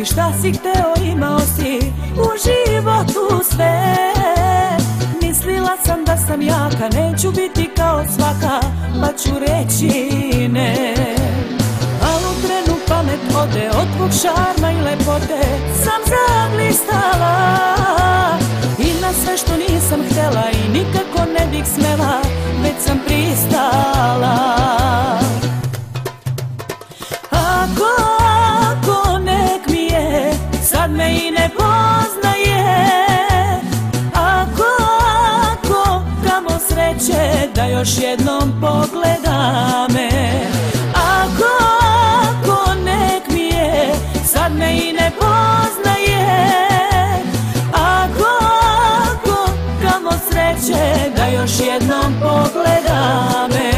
si, šta si hteo imao si u životu sve. Mislila sam da sam jaka, neću biti kao svaka, pa ću reći ne. Al u trenu pamet ode, od tvog šarma i lepote sam zablistala. I na sve što nisam htela i nikako ne bih smela, već sam pristala. Ako nek mi je, sad me i ne poznaje. Ako kamo sreće da još jednom pogleda me. Ako nek mi je, sad me i ne poznaje. Ako kamo sreće da još jednom pogleda me.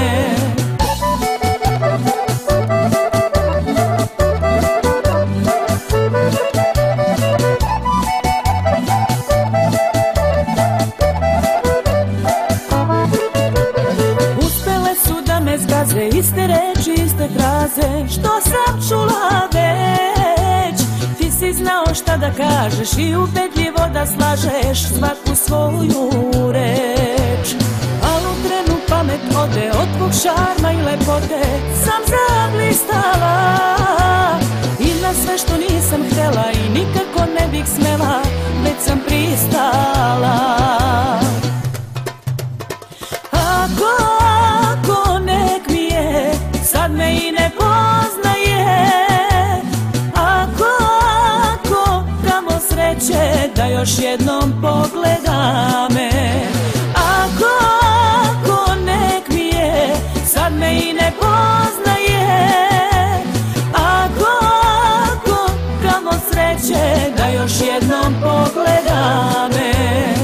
Zgaze iste reči, iste fraze što sam čula već. Ti si znao šta da kažeš i ubedljivo da slažeš svaku svoju reč. Al u trenu pamet ode, od tvog šarma i lepote sam zablistala. I na sve što nisam htela i nikako ne bih smela, već sam pristala. Ako nek mi je, sad me i ne poznaje. Ako kamo sreće da još jednom pogleda me. Ako nek mi je, sad me i ne poznaje. Ako kamo sreće da još jednom pogleda me.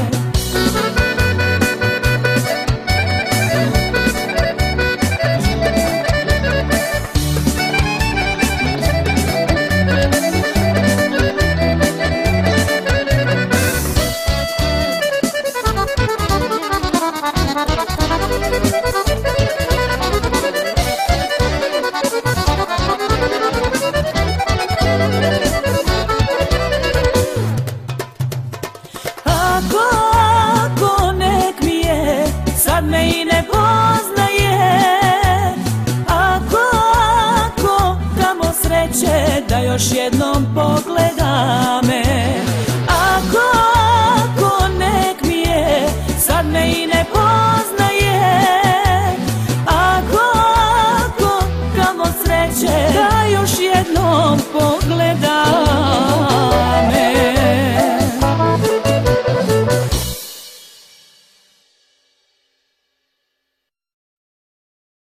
Ako nek mi je, sad me i ne poznaje. Ako kamo sreće da još jednom pogleda me. Ako nek mi je, sad me i ne poznaje. Ako kamo sreće